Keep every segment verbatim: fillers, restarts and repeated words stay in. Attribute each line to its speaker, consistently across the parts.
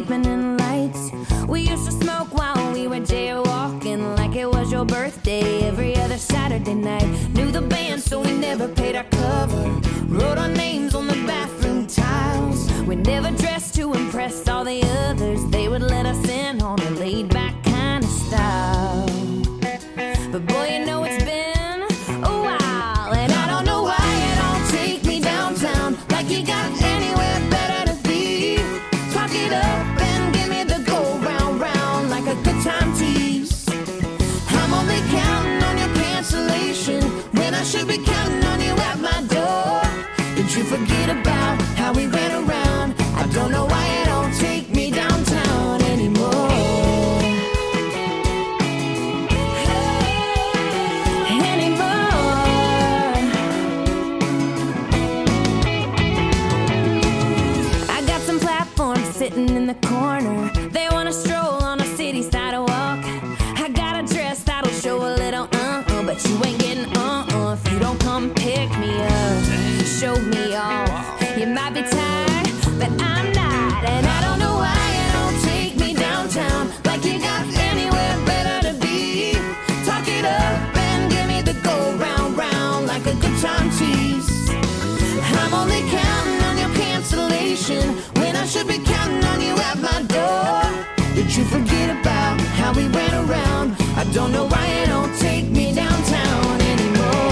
Speaker 1: evening lights. We used to smoke while we were jaywalking, like it was your birthday every other Saturday night. Knew the band, so we never paid our cover. Wrote our names on the bathroom tiles. We never dressed to impress all the others. They would let us in on a laid-back kind of style. But boy, you know it's been a while, and I don't know why you don't take me downtown, like you got anywhere better to be. Talk it up and give me the go round round, like a good time tease. I'm only counting on your cancellation when I should be counting on you at my door. Did you forget about how we ran around? I don't know why you don't take me downtown anymore. Sitting in the corner, they wanna stroll on a city sidewalk. I got a dress that'll show a little uh-uh, but you ain't getting uh-uh if you don't come pick me up, show me off. You might be tired, but I'm not, and I don't know why you don't take me downtown, like you got anywhere better to be. Talk it up and give me the go round round, like a good time tease. I'm only counting on your cancellation when I should be counting on you at my door. Did you forget about how we ran around? I don't know why you don't take me downtown anymore.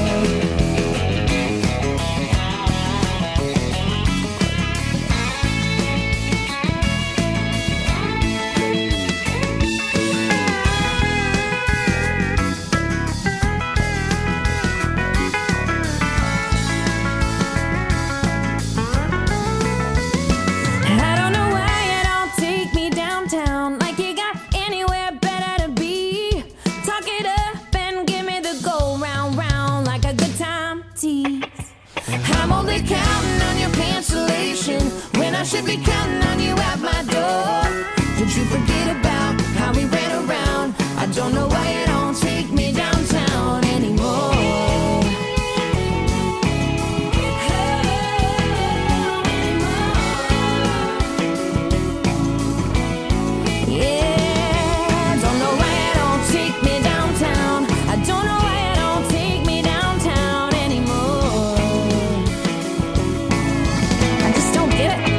Speaker 1: I'm only counting on your cancellation when I should be counting on you at my door. Did you forget about how we ran around? I don't know why you don't take me downtown anymore. Yeah, don't know why you don't take me downtown. I don't know why you don't take me downtown anymore. I just don't get it.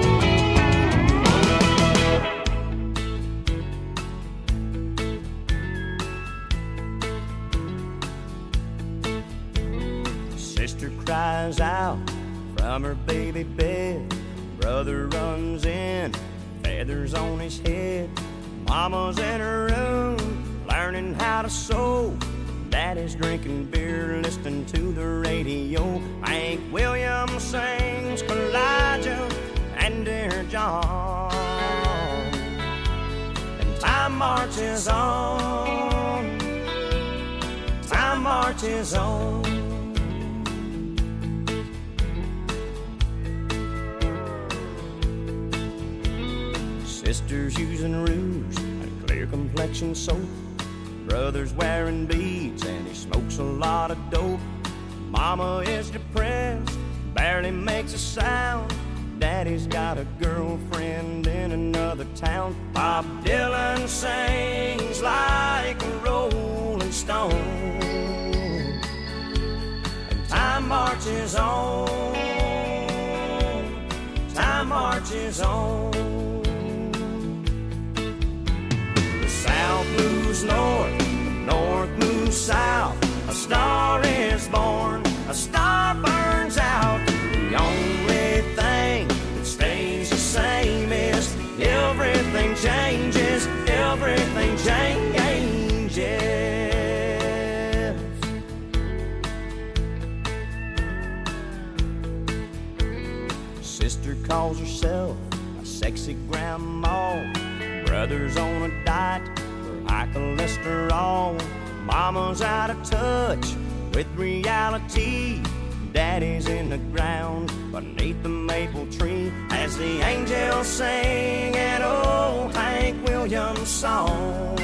Speaker 2: Sister cries out from her baby bed. Brother runs in, feathers on his head. Mama's in her room, learning how to sew. Daddy's drinking beer, listening to the radio. Hank Williams sings Elijah and Dear John. And time marches on, time marches on. Sister's using rouge and clear complexion soap. Brother's wearing beads and he smokes a lot of dope. Mama is depressed, barely makes a sound. Daddy's got a girlfriend in another town. Bob Dylan sings like a rolling stone. And time marches on, time marches on. South moves north, north moves south. A star is born, a star burns out. The only thing that stays the same is everything changes, everything changes. Sister calls herself a sexy grandma. Brother's on a diet for high cholesterol. Mama's out of touch with reality. Daddy's in the ground beneath the maple tree as the angels sing an old Hank Williams song.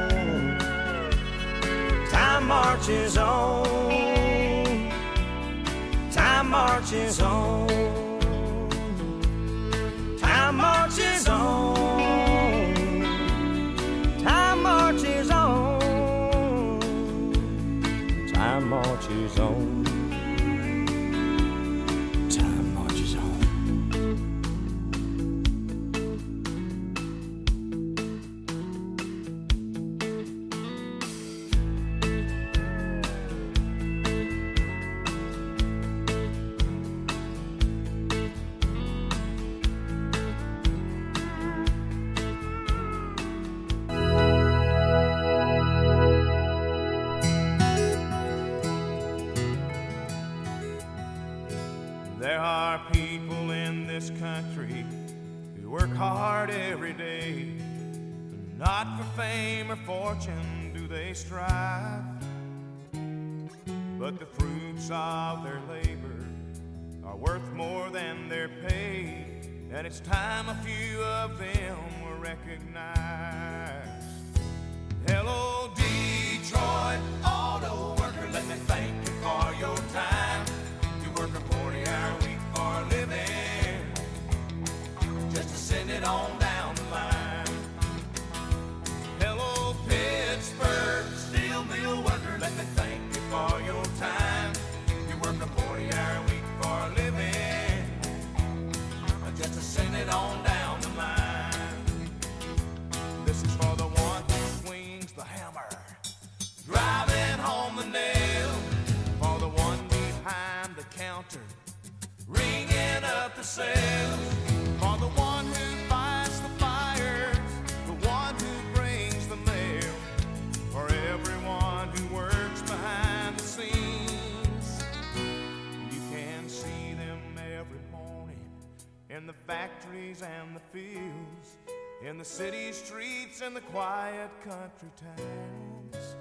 Speaker 2: Time marches on, time marches on, time marches on. marches on. Time marches on.
Speaker 3: There are people in this country who work hard every day. Not for fame or fortune do they strive, but the fruits of their labor are worth more than their pay. And it's time a few of them were recognized. Hello, Detroit auto worker, let me thank you for your time. You work a forty-hour week for a living, just to send it on down the line. Hello, Pittsburgh steel mill worker, let me thank you for your time. You work a forty-hour week for a living, just to send it on down the line. This is for the one who swings the hammer, driving home the nail. For the one behind the counter, ringing up the sales. For the one who fights the fires, the one who brings the mail. For everyone who works behind the scenes, you can see them every morning in the factories and the fields, in the city streets and the quiet country towns,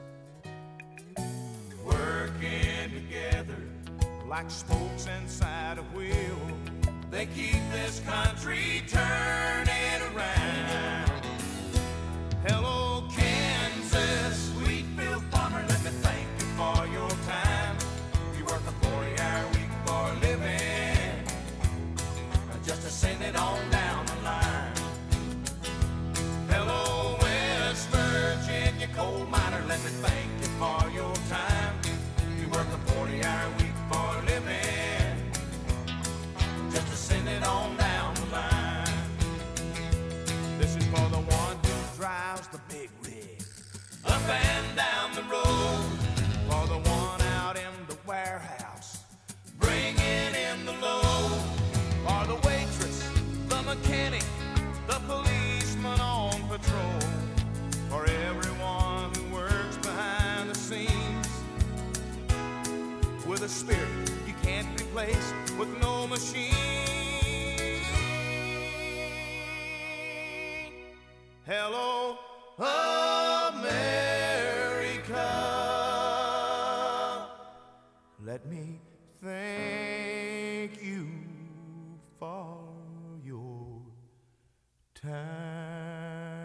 Speaker 3: working together like spokes inside a wheel. They keep this country turning around. Hello, Kansas wheatfield farmer, let me thank you for your time. You work a forty-hour week for a living, just to send it on down the line. Hello, West Virginia coal miner, let me thank you for your time. You work a forty-hour week for a living, just to send it on down the line. This is for the one who drives the big rig up and down the road. For the one out in the warehouse, bringing in the load. For the waitress, the mechanic, the policeman on patrol. For everyone who works behind the scenes, with a spirit you can't replace with no machine. Hello, America. Let me thank you for your time.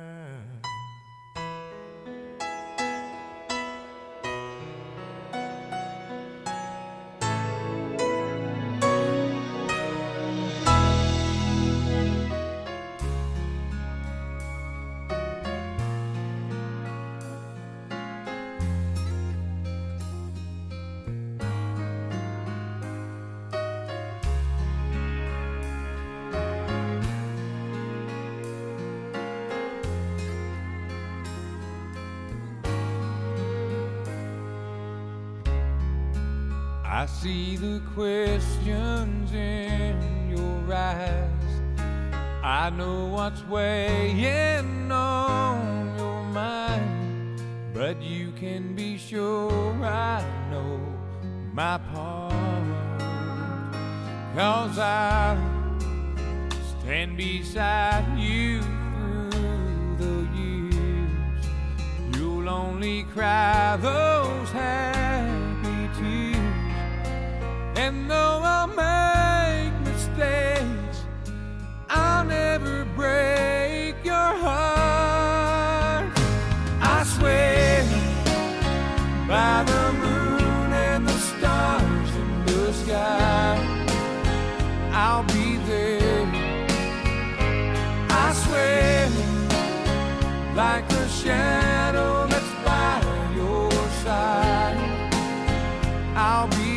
Speaker 4: I see the questions in your eyes. I know what's weighing on your mind, but you can be sure I know my part. 'Cause I'll stand beside you through the years. You'll only cry those happy tears. And though I'll make mistakes, I'll never break your heart. I swear by the moon and the stars in the sky, I'll be there. I swear like a shadow that's by your side, I'll be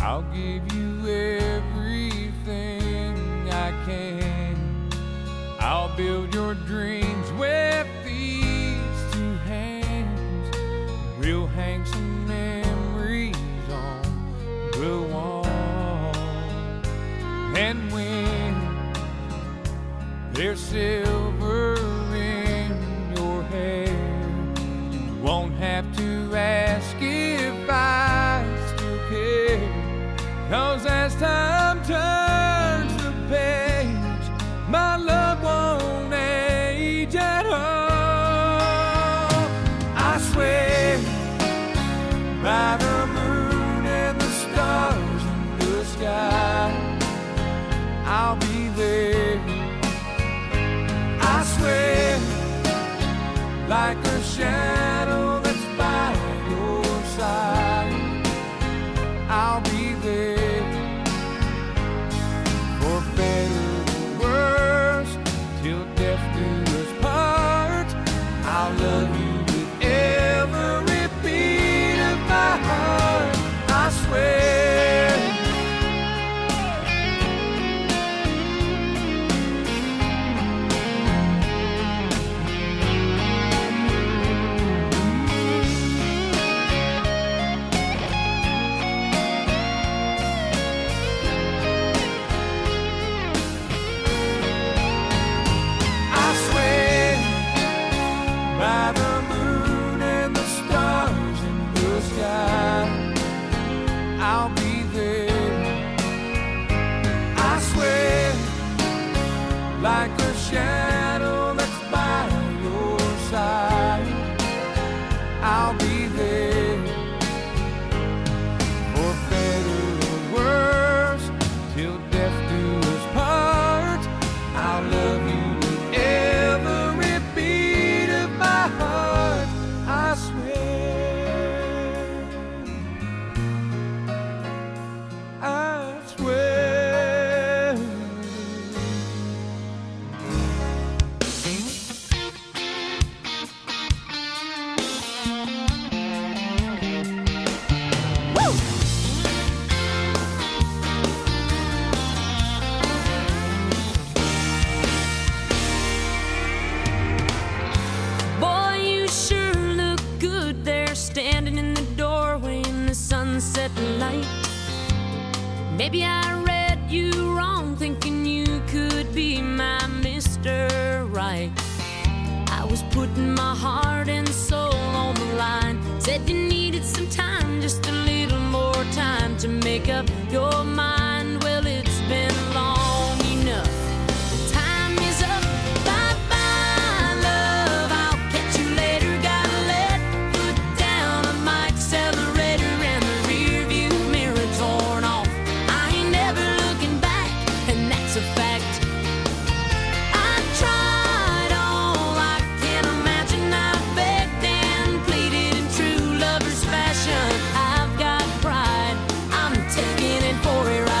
Speaker 4: I'll give you everything I can. I'll build your dreams with these two hands. We'll hang some memories on the wall. And when there's silver in your hair, you won't have to ask if I still care. 'Cause as time turns the page, my love won't age at all. I swear by the moon and the stars in the sky, I'll be there. I swear like a shadow that's by your side, I'll be there. For better or worse, till death do us part, I'll love you with every beat of my heart. I swear. By the moon and the stars in the sky, I'll be there. I swear, like a shadow that's by your side, I'll be there. For better or worse, till death do us part, I'll love you with every beat of my heart. I swear, I swear. Woo!
Speaker 1: Boy, you sure look good there, standing in the doorway in the sunset light. Maybe I read you wrong, thinking you could be my Mister Right. I was putting my heart and soul on the line. Said you needed some time, just a little more time to make up your mind. Well, it's been long enough. The time is up. Bye-bye, love. I'll catch you later. Gotta let foot down on my accelerator, and the rear view mirror torn off. I ain't never looking back, and that's a fact. I tried all I can imagine. I begged and pleaded in true lover's fashion. I've got pride, I'm taking it for a ride.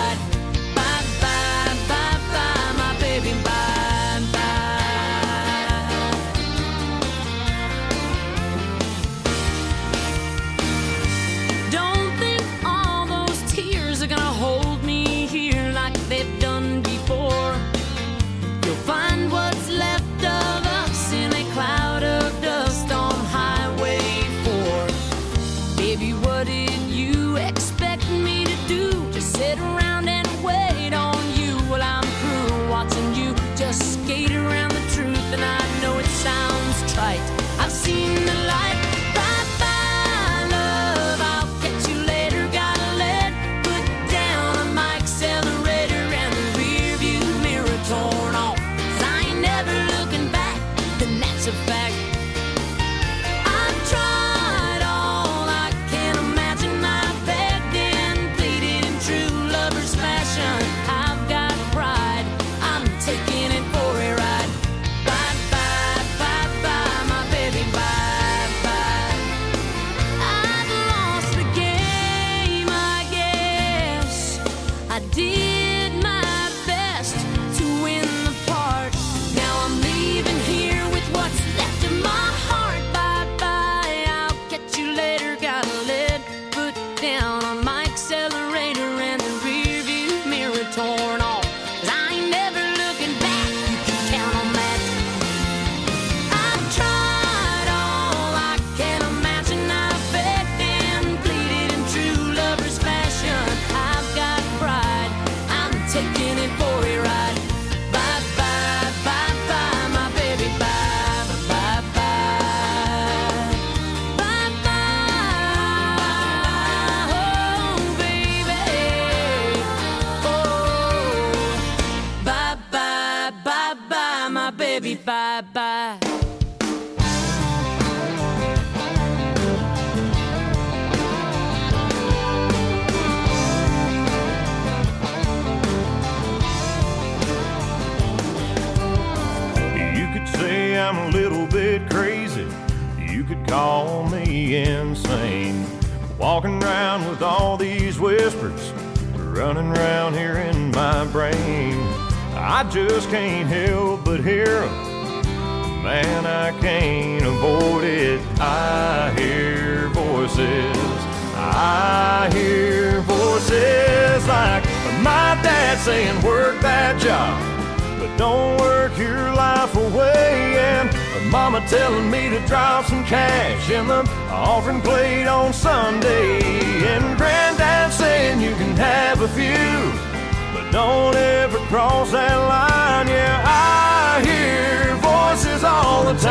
Speaker 5: call me insane. Walking around with all these whispers running around here in my brain. I just can't help but hear 'em. Man, I can't avoid it. I hear voices. I hear voices like my dad saying, work that job, but don't work your life away. And mama telling me to drop some cash in the offering plate on Sunday. And granddad saying you can have a few, but don't ever cross that line. Yeah, I hear voices all the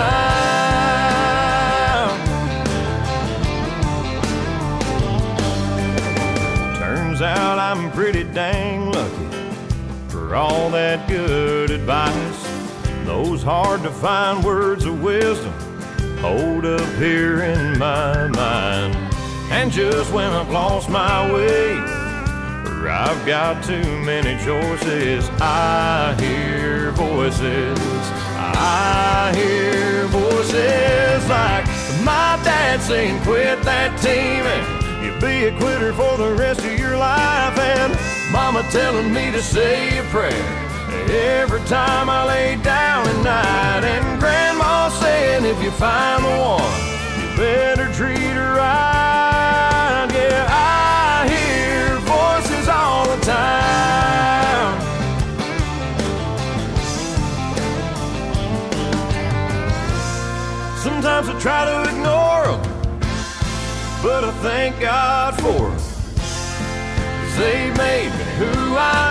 Speaker 5: time. Turns out I'm pretty dang lucky for all that good advice. Those hard to find words of wisdom hold up here in my mind. And just when I've lost my way, or I've got too many choices, I hear voices. I hear voices like my dad saying, quit that teaming, you'll be a quitter for the rest of your life. And mama telling me to say a prayer every time I lay down at night. And grandma saying if you find the one, you better treat her right. Yeah, I hear voices all the time. Sometimes I try to ignore them, but I thank God for them, 'cause they made me who I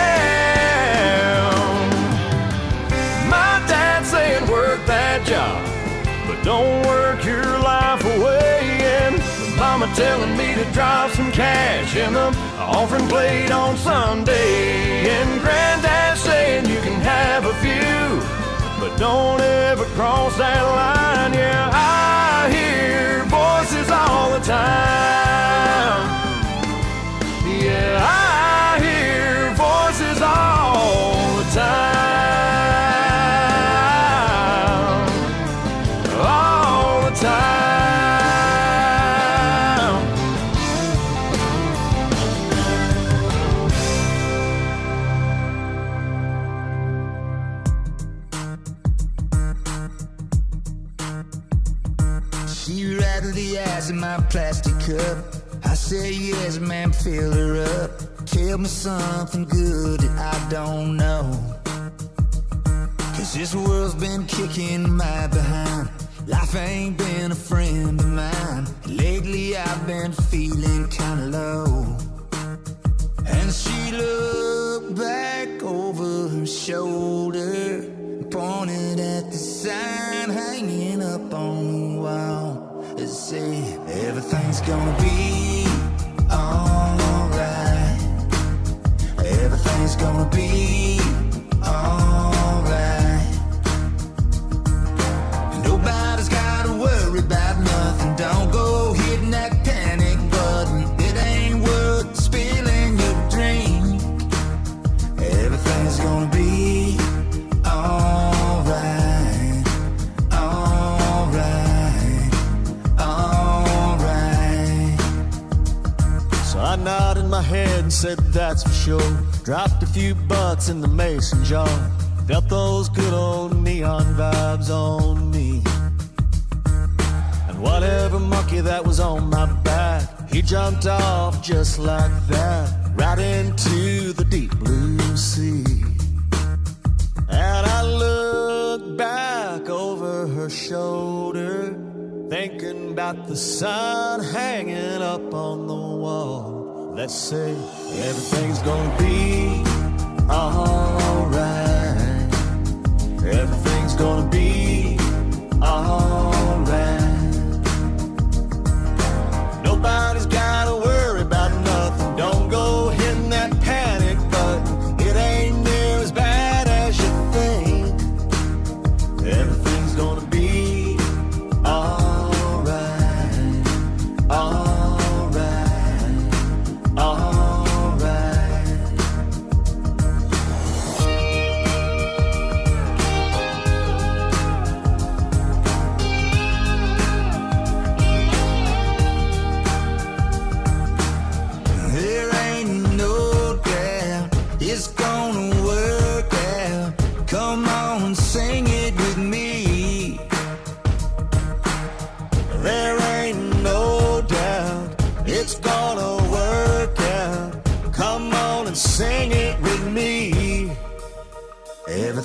Speaker 5: am. My dad saying work that job, but don't work your life away. And mama telling me to drop some cash in the offering plate on Sunday. And granddad saying you can have a few, but don't ever cross that line. Yeah, I hear voices all the time. Yeah, I hear voices all the time. All the time.
Speaker 6: She rattled the eyes in my plastic cup. I said yes, man, fill her up. Tell me something good that I don't know, 'cause this world's been kicking my behind. Life ain't been a friend of mine. Lately I've been feeling kinda low. And she looked back over her shoulder, pointed at the sign hanging up on the wall. It said, everything's gonna be alright. Everything's gonna be alright. Nobody's gotta worry about nothing. Don't go hitting that panic button. It ain't worth spilling your drink. Everything's gonna be alright. Alright. Alright.
Speaker 2: So I nodded my head and said that's for sure. Dropped a few bucks in the mason jar. Felt those good old neon vibes on me. And whatever monkey that was on my back, he jumped off just like that, right into the deep blue sea. And I looked back over her shoulder, thinking about the sign hanging up on the wall. Let's say everything's gonna be alright. Everything's gonna be alright. Nobody's gotta worry about nothing. Don't go hitting that panic button. It ain't near as bad as you think. Everything's gonna be alright. Alright. Alright.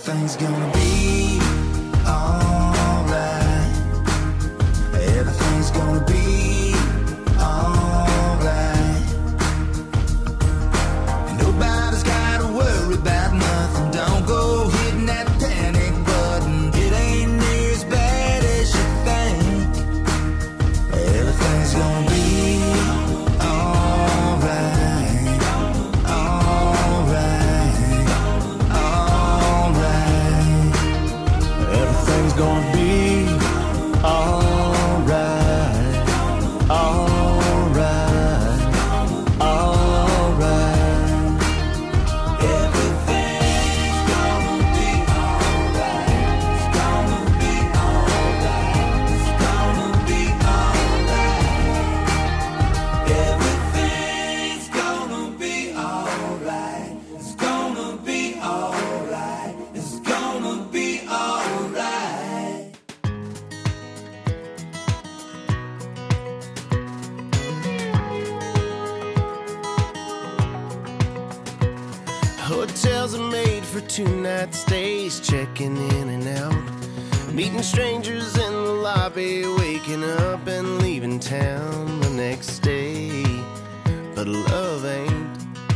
Speaker 6: everything's gonna be alright. Everything's gonna be alright. Nobody's gotta worry about nothing. Don't go hitting that panic button. It ain't near as bad as you think. Everything's gonna be alright. Alright. Alright. Everything's gonna be alright. Alright. Alright. Everything's gonna be alright. It's gonna be alright. It's gonna be alright. Everything's gonna be alright. It's gonna be alright. It's gonna be alright.
Speaker 7: Hotels are made for two-night stays, checking in and out, meeting strangers in the lobby, waking up and leaving town the next day. But love ain't.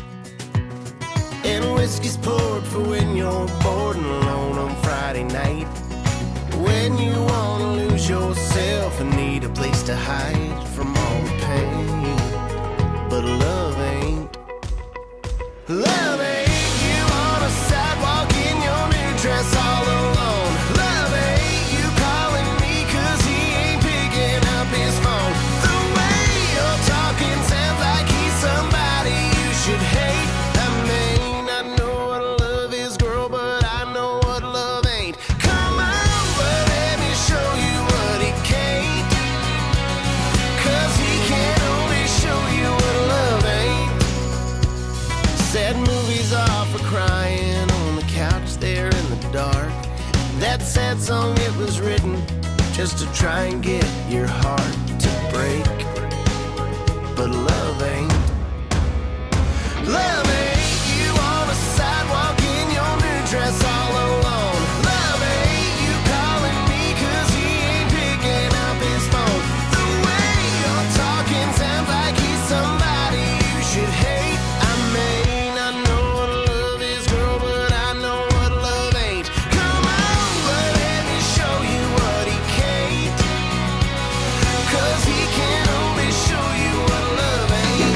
Speaker 7: And whiskey's poured for when you're bored and alone on Friday night, when you wanna lose yourself and need a place to hide from all the pain. But love ain't. Love ain't. You on a sidewalk in your new dress all alone. Love ain't. You calling me 'cause he ain't picking up his phone. The way you're talking sounds like he's somebody you should hate. I mean, I know what love is, girl, but I know what love ain't. Come on, but let me show you what he can't. 'Cause he can only show you what love ain't. Sad movies are for crying on the couch there in the dark. That sad song, it was written just to try and get your heart to break. But love ain't. Love ain't. You on a sidewalk in your new dress all alone. Love ain't. You calling me 'cause he ain't picking up his phone. The way you're talking sounds like he's somebody you should hate. I mean, I know what love is, girl, but I know what love ain't. Come on, but let me show you what he can't. 'Cause he can only show you what love ain't.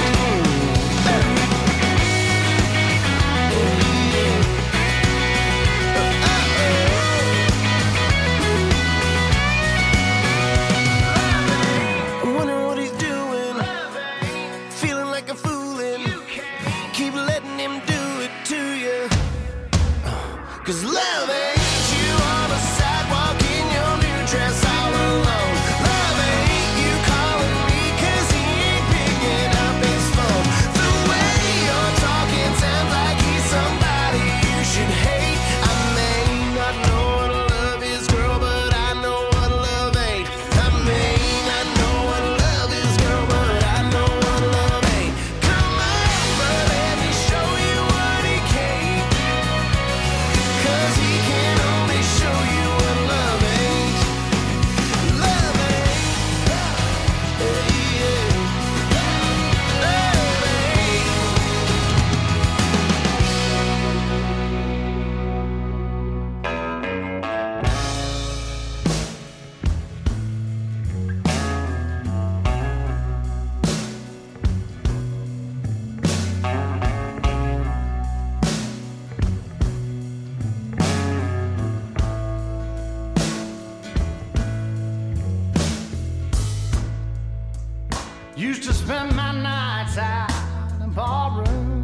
Speaker 7: I'm wondering what he's doing, feeling like a foolin'. Keep letting him do it to you. 'Cause love ain't. You on a sidewalk in your new dress all alone. Love ain't. You calling me 'cause he ain't picking up his phone. The way you're talking sounds like he's somebody you should hate. I mean, I know what love is, girl, but I know what love ain't. I mean, I know what love is, girl, but I know what love ain't. Come on, but let me show you what he can't. 'Cause he can only show you what love ain't. Love ain't. Yeah, yeah. Love ain't.
Speaker 8: Used to spend my nights out in ballroom.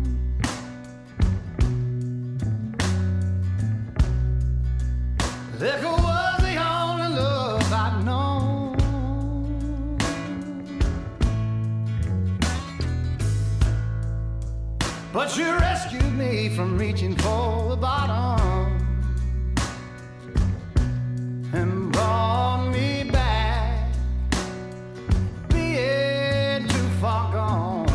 Speaker 8: Liquor was the only love I'd known. But you rescued me from reaching for the bottom and brought me back, being too far gone.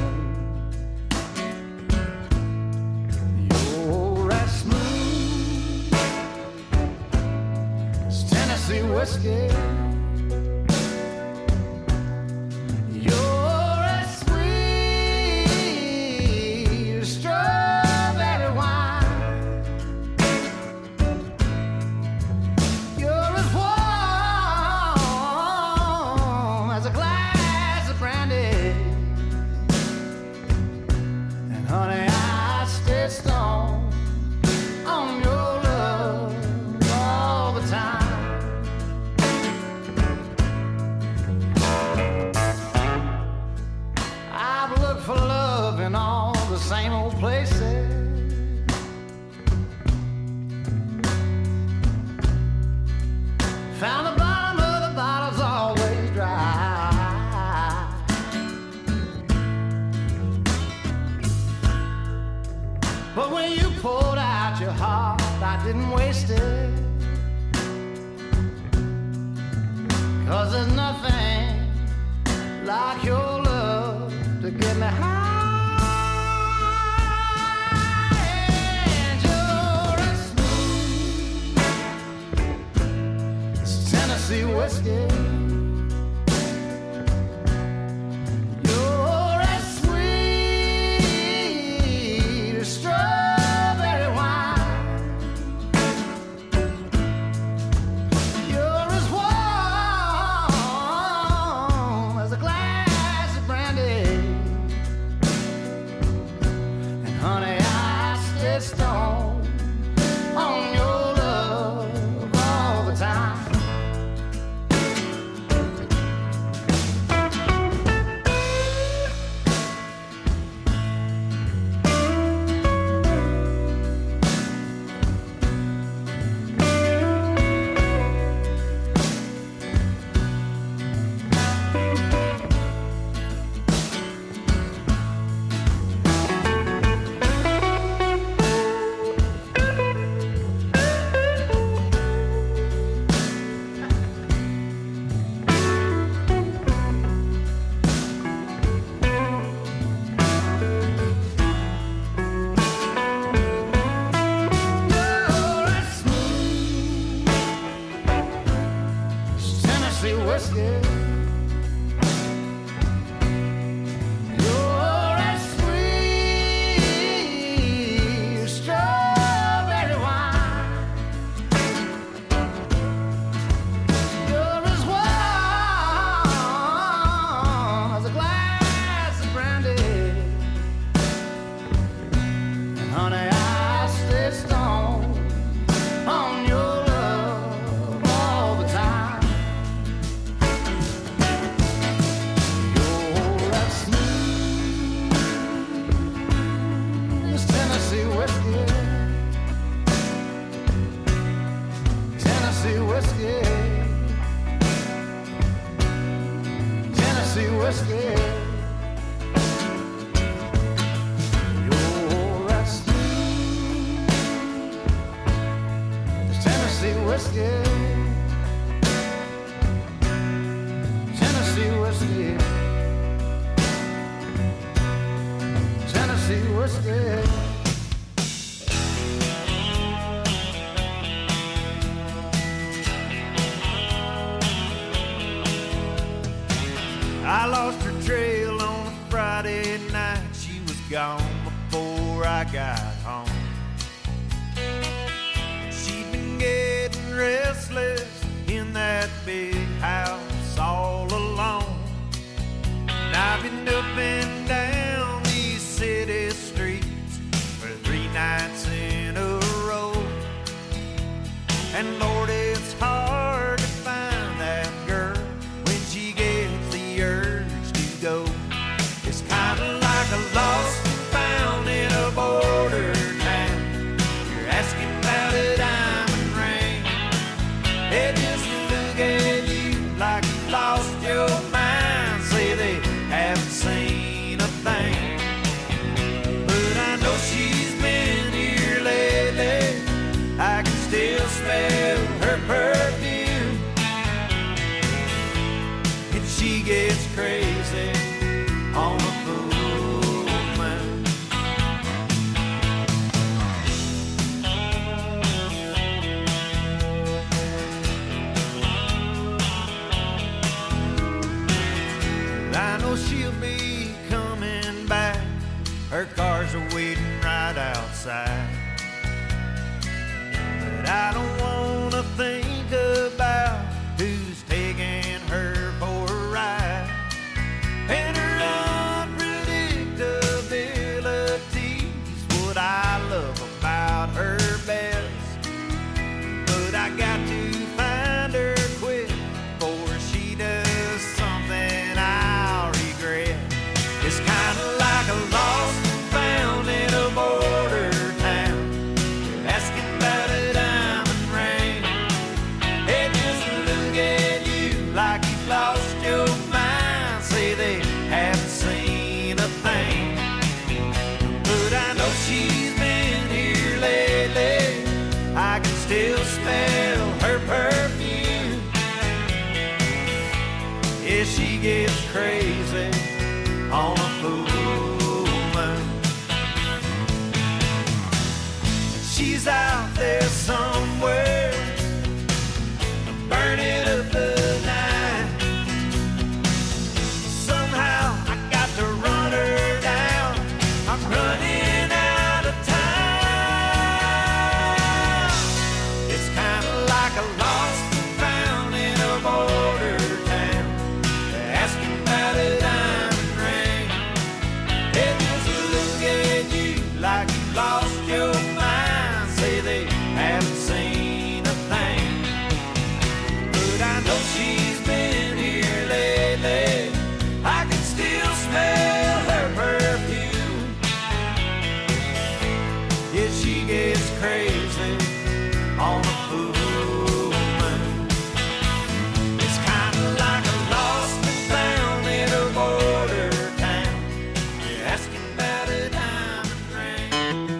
Speaker 8: You're as smooth I didn't waste it. 'Cause there's nothing like your love to get me high. And you're as smooth as Tennessee whiskey. You're as sweet as strawberry wine. You're as warm as a glass of brandy. And honey, I stay stoned on your love all the time. You're as smooth as Tennessee whiskey. You're as sweet as strawberry wine. You're as warm as a glass of brandy. And honey, I stay stoned on your love all the time. You're as smooth as Tennessee whiskey. Tennessee whiskey. Tennessee whiskey. You're as smooth as Tennessee whiskey. Tennessee whiskey. Tennessee whiskey.
Speaker 5: I lost her trail on a Friday night. She was gone before I got home. She'd been getting restless in that big house all alone. And I've been up and down these city streets for three nights in a row. And Lord, it's hard to find that girl when she gets the urge to go. It's kind of like a lost and found in a border town. You're asking about a diamond ring. They just look at you like you lost your mind. Say they haven't seen a thing. But I know she's been here lately. I can still smell her perfume. And she gets crazy on a full moon. I know she'll be coming back. Her cars are waiting right outside. But I don't wanna think about who's taking her for a ride. And her unpredictability's what I love about her best. But I got to find her quick before she does something I'll regret. It's kinda like a lost and found in a border town. You're asking about a diamond
Speaker 3: Yeah, she gets crazy on a full moon. She's out there somewhere, burning up the night. Somehow I got to run her down. I'm running out of time. It's kind of like a lost and found in a border town, asking about a diamond ring. They just look at you like you lost your mind. Say they haven't seen a thing, but I know she's been here lately. I can still smell her perfume. Yeah, she gets crazy on a full moon. It's kind of like a lost and found in a border town. You're asking about a diamond ring.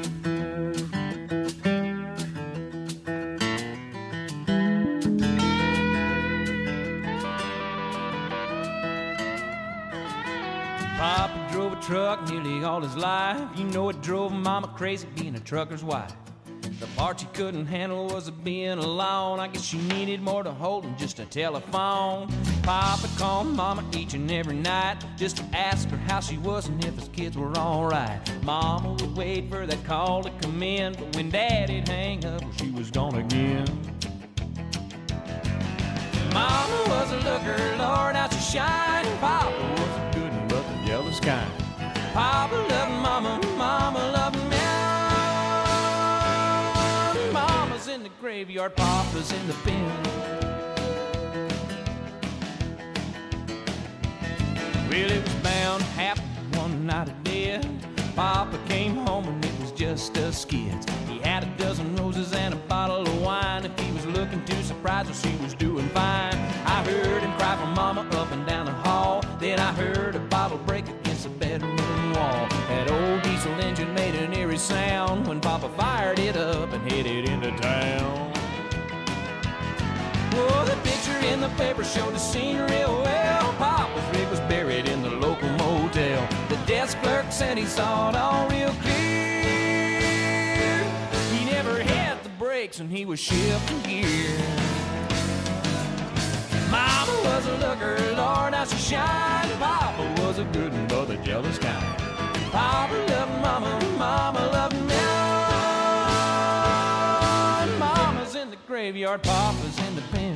Speaker 4: Papa drove a truck nearly all his life. You know it drove Mama crazy being a trucker's wife. The part she couldn't handle was being alone. I guess she needed more to hold than just a telephone. Papa called Mama each and every night just to ask her how she was and if his kids were alright. Mama would wait for that call to come in, but when Daddy'd hang up, well, she was gone again. Mama was a looker, Lord, how she shined. Papa was a good one, but the jealous kind. Papa loved Mama, Mama loved me. Mama's in the graveyard, Papa's in the bin. Well, it was bound to happen one night of death. Papa came home and it was just us kids. He had a dozen roses and a bottle of wine. If he was looking too surprised, well, she was doing fine. I heard him cry for Mama up and down the hall. Then I heard a bottle break against the bedroom wall. That old diesel engine made an eerie sound when Papa fired it up and headed into town. Oh, the picture in the paper showed the scene real well. Papa's rig was buried in the local motel. The desk clerk said he saw it all real clear. He never had the brakes and he was shifting gear. Mama was a looker, Lord, how she shined. Papa was a good one, but the jealous kind. Papa loved Mama, Mama loved me. Mama's in the graveyard, Papa's in the pen.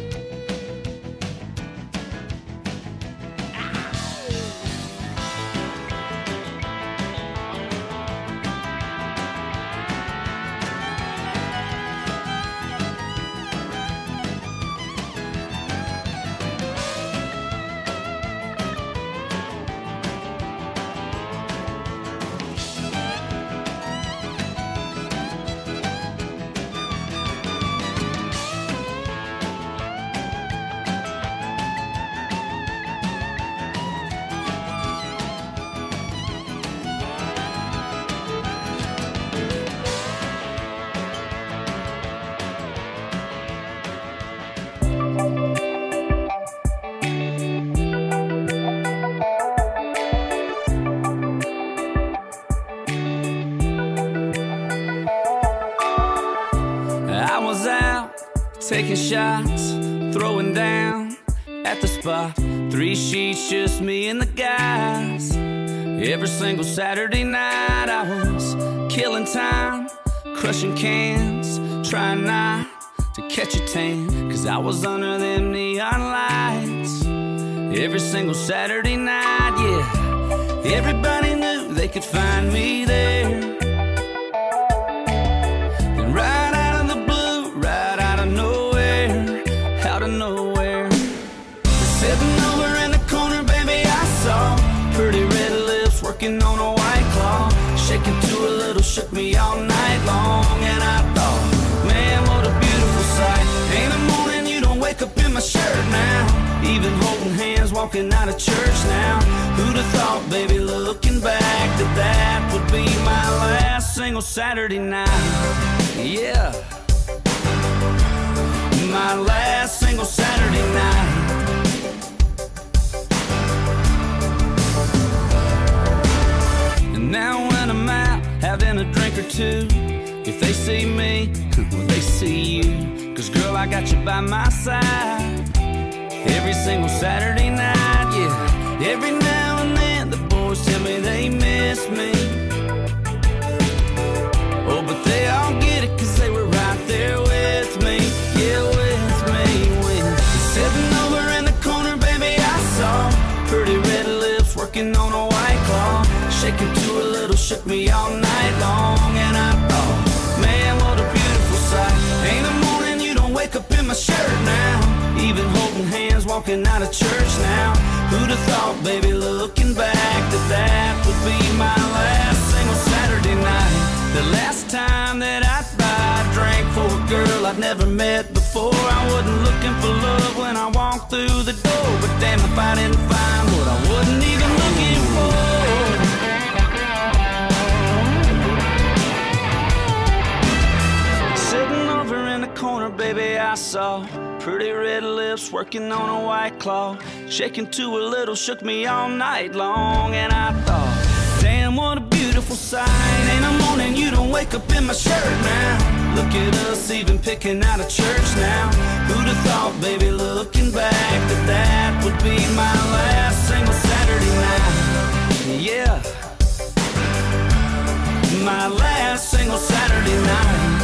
Speaker 9: Taking shots, throwing down at the spot. Three sheets, just me and the guys. Every single Saturday night I was killing time, crushing cans, trying not to catch a tan, cause I was under them neon lights. Every single Saturday night, yeah. Everybody knew they could find me there. On a white claw, shaking to a little, shook me all night long. And I thought, man, what a beautiful sight. Ain't a morning you don't wake up in my shirt now. Even holding hands, walking out of church now. Who'd have thought, baby, looking back, that that would be my last single Saturday night. Yeah, my last single Saturday night. too. If they see me, well, they see you. Cause girl, I got you by my side every single Saturday night, yeah. Every now and then the boys tell me they miss me. Oh, but they all get it cause they were right there with me, yeah, with me. When sitting over in the corner, baby, I saw pretty red lips working on a white claw, shaking to a little, shook me all night long. And I thought, man, what a beautiful sight. Ain't a morning you don't wake up in my shirt now, even holding hands walking out of church now. Who'd have thought, baby, looking back, that that would be my last single Saturday night. The last time that I'd buy a drink for a girl I'd never met before. I wasn't looking for love when I walked through the door, but damn if I didn't find what I wasn't even looking for. Sitting over in the corner, baby, I saw pretty red lips working on a white claw, shaking to a little, shook me all night long. And I thought, damn, what a beautiful sight. Ain't a morning you don't wake up in my shirt now. Look at us even picking out of church now. Who'd have thought, baby, looking back, that that would be my last single Saturday night. Yeah, my last single Saturday night.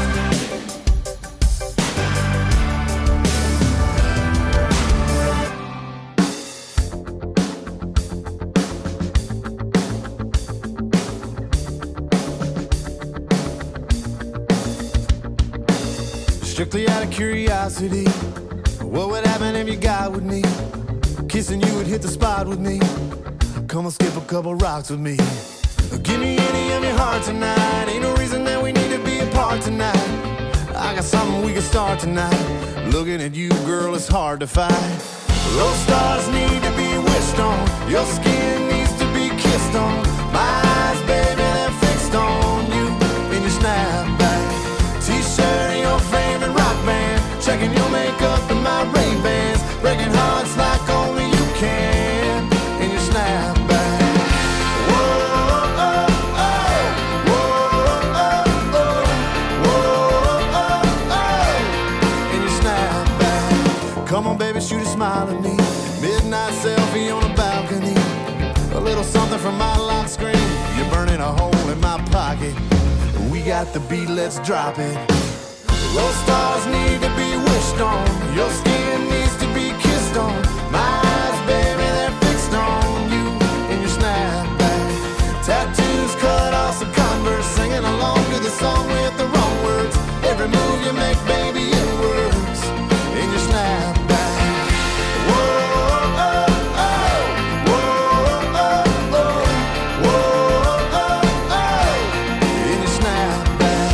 Speaker 10: Strictly out of curiosity, what would happen if you got with me? Kissing you would hit the spot with me. Come on, skip a couple rocks with me. Give me any of your heart tonight. Ain't no reason that we need to be apart tonight. I got something we can start tonight. Looking at you, girl, it's hard to fight. Those stars need to be wished on. Your skin needs to be kissed on. My eyes, baby, they're fixed on you in your snapback T-shirt and your favorite rock band, checking your makeup and my Ray-Bans, breaking hearts like only you can in your snapback. Whoa, oh, oh, whoa, oh, oh, whoa, oh, oh, in your snapback. Come on, baby, shoot a smile at me. Midnight selfie on a balcony. A little something from my lock screen. You're burning a hole in my pocket. We got the beat, let's drop it. Those stars need to be wished on. Your skin needs to be kissed on. My eyes, baby, they're fixed on you in your snapback. Tattoos cut off some Converse, singing along to the song with the wrong words. Every move you make, baby, it works in your snapback. Whoa, oh, oh, whoa, oh, oh, whoa, oh, oh, in your snapback.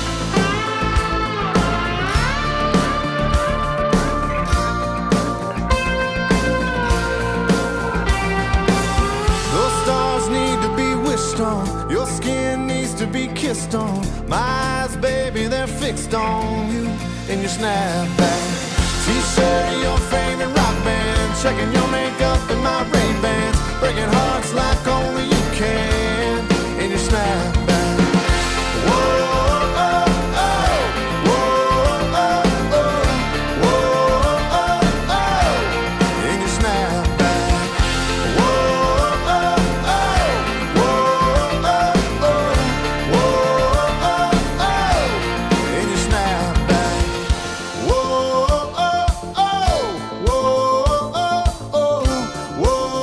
Speaker 10: Those stars need to be wished on. Your skin needs to be kissed on. My eyes, baby, they're fixed on you in your snapback T-shirt and your favorite rock band, checking your makeup and my Ray-Bans, breaking hearts like only you can in your snapback. Whoa, oh, oh, whoa, oh, oh, whoa, oh, oh, in your snapback. Whoa, oh, oh, whoa, oh, oh, whoa, oh, oh, in your snapback. Whoa, oh, oh, whoa, oh, oh, whoa,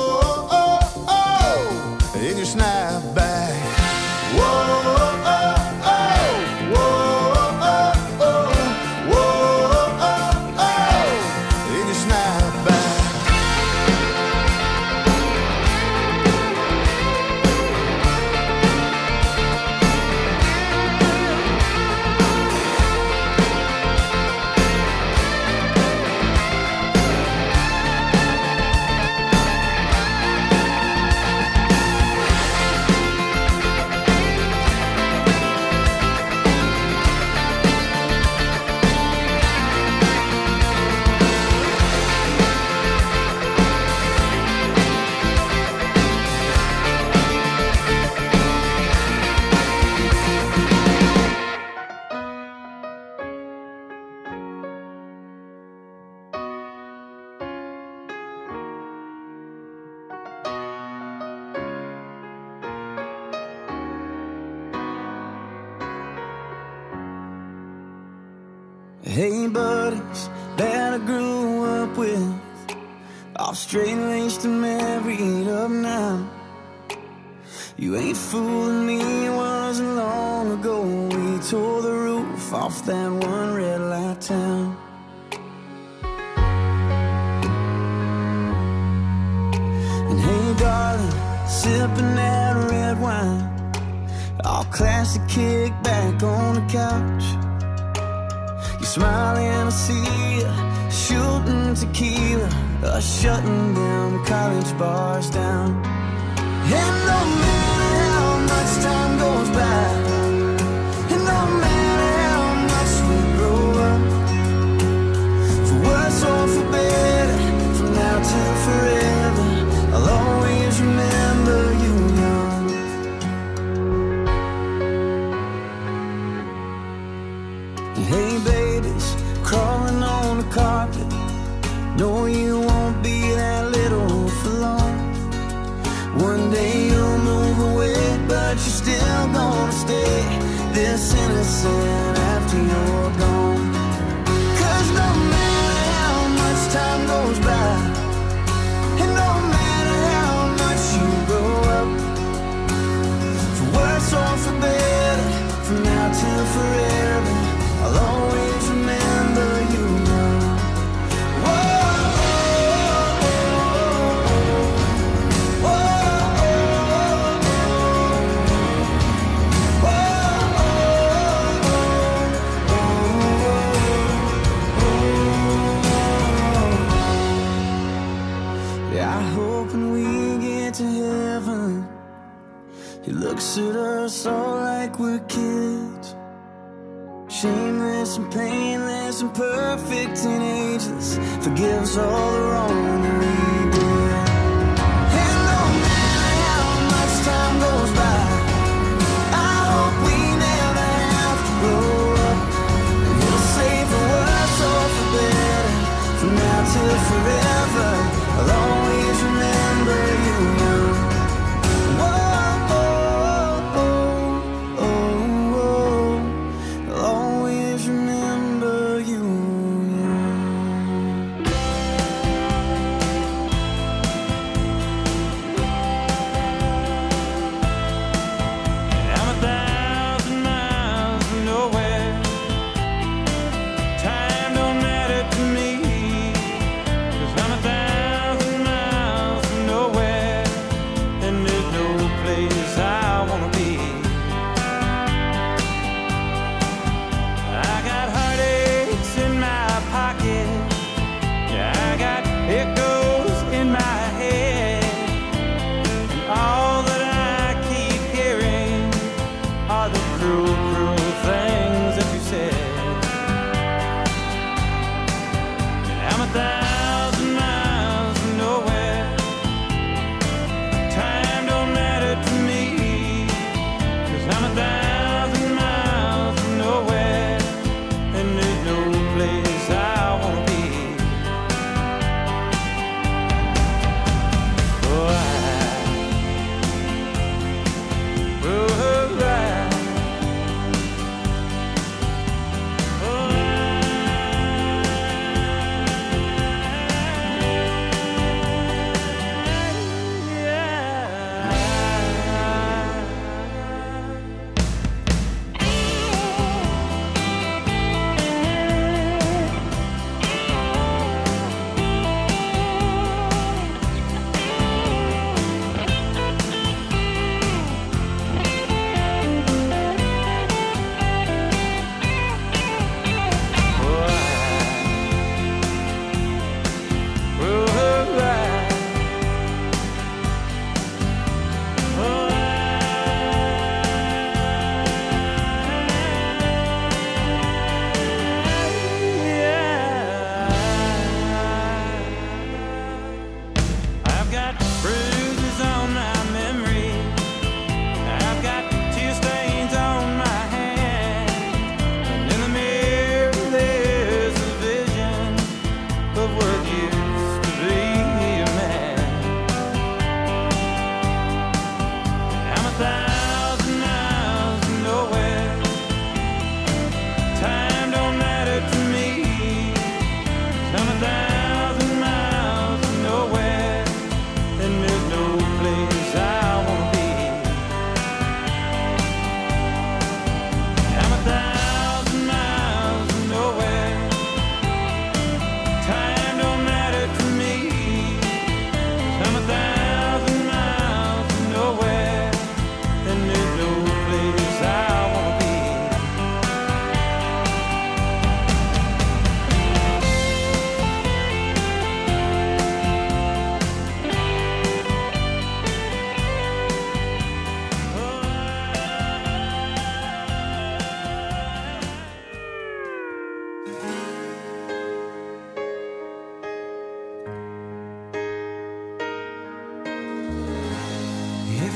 Speaker 6: Hey buddies that I grew up with, all straight-laced and married up now. You ain't fooling me, it wasn't long ago we tore the roof off that one red light town. And hey darling, sipping that red wine, all classic, kick back on the couch. You smiling, I see you shooting tequila, uh, shutting them college bars down. And no matter how much time goes by, and no matter how much we grow up, for worse or for better, from now till forever, I'll always remember you young. Hey babies, crawling on the carpet, no you won't be that little for long. One day you'll move away, but you're still gonna stay this innocent after you're gone. Cause no matter how much time goes by, and no matter how much you grow up, for worse or for better, from now till forever, I'll always remember you young. Whoa. He looks at us all like we're kids, shameless and painless and perfect and ageless, forgives all the wrong that we did. And no matter how much time goes by, I hope we never have to grow up. And he'll say for worse or for better, from now till forever, I'll always remember you young.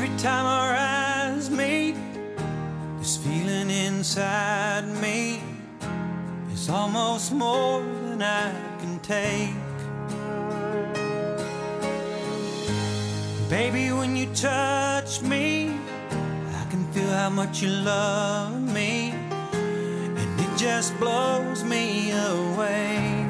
Speaker 11: Every time our eyes meet, this feeling inside me is almost more than I can take. Baby, when you touch me, I can feel how much you love me, and it just blows me away.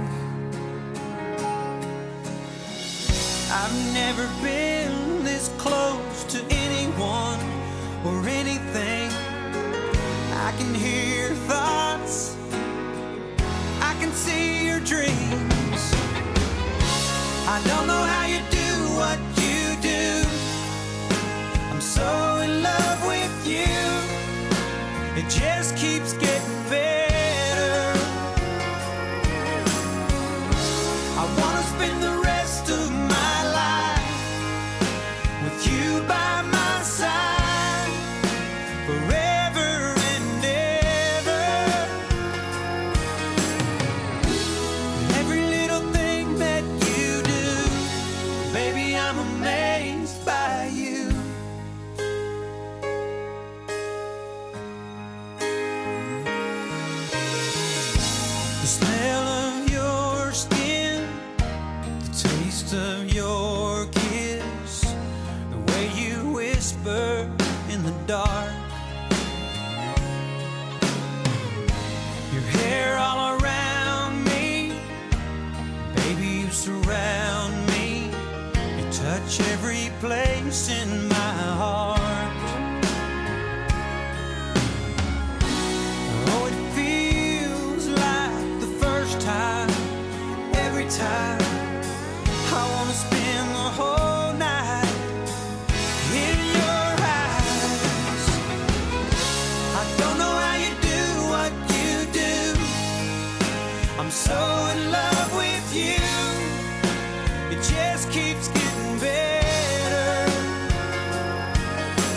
Speaker 11: I've never been this close to anyone or anything. I can hear your thoughts, I can see your dreams. I don't know how you do what you do. I'm so in love with you. It just keeps getting better. I wanna spend the rest of my life with you by my side forever and ever. Every little thing that you do, baby, I'm amazed by you. The smell of your skin, the taste of your kiss, the way you whisper in the dark, your hair all around me, baby, you surround me, you touch every place in my heart. Oh, it feels like the first time, every time. I wanna spend the whole night in your eyes. I don't know how you do what you do. I'm so in love with you. It just keeps getting better.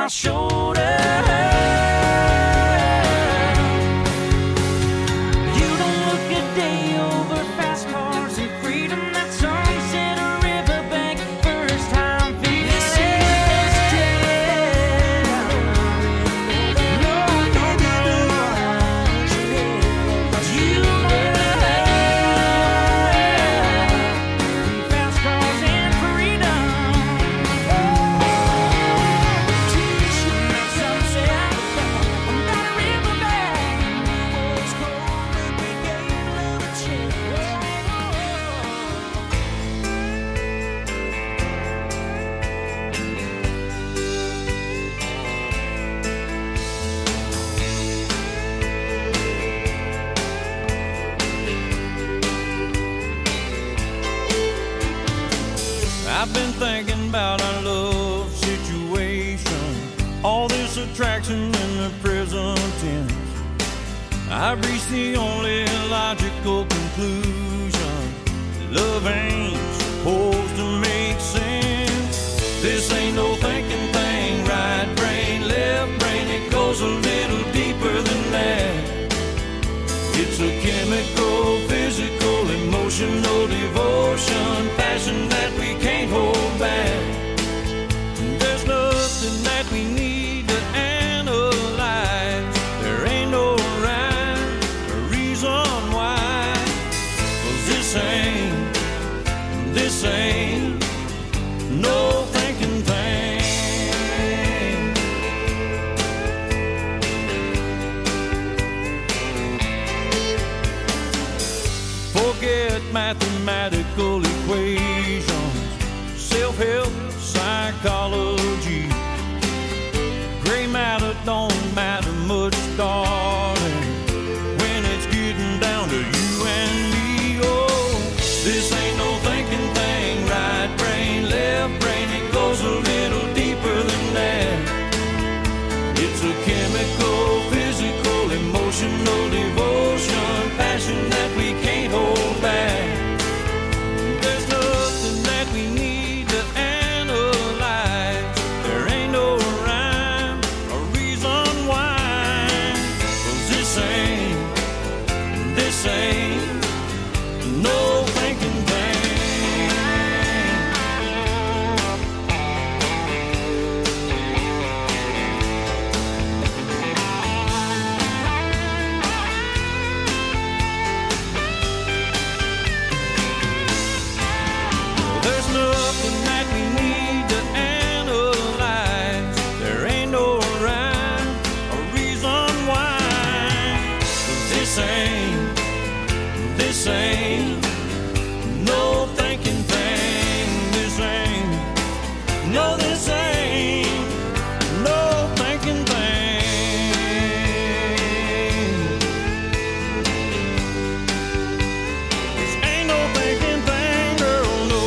Speaker 11: shoulder.
Speaker 4: I've been thinking about our love situation, all this attraction in the present tense. I've reached the only logical conclusion: love ain't supposed to make sense. This ain't no thinking thing, right brain, left brain, it goes a little deeper than that. It's a chemical, physical, emotional devotion, passion that we can't hold back. There's nothing that we need to analyze. There ain't no rhyme or reason why. 'Cause this ain't, this ain't no thinking thing. Forget mathematical equations, self-help, psychology. Gray matter don't matter much, darling, when it's getting down to you and me. Oh, this ain't no thinking thing, right brain, left brain, it goes a little deeper than that. It's a chemical, physical, emotional devotion, passion that we can't hold back. There's nothing that we need to analyze. There ain't no rhyme or reason why. 'Cause this ain't, this ain't no thinking thing. There's nothing that we need to analyze. There ain't no rhyme or reason why. 'Cause this ain't, this ain't no thinking thing. This ain't, no, this ain't no thinking thing. This ain't no thinking thing, girl, no.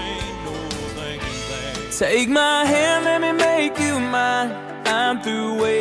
Speaker 11: Take my hand, let me make you mine. I'm through waiting.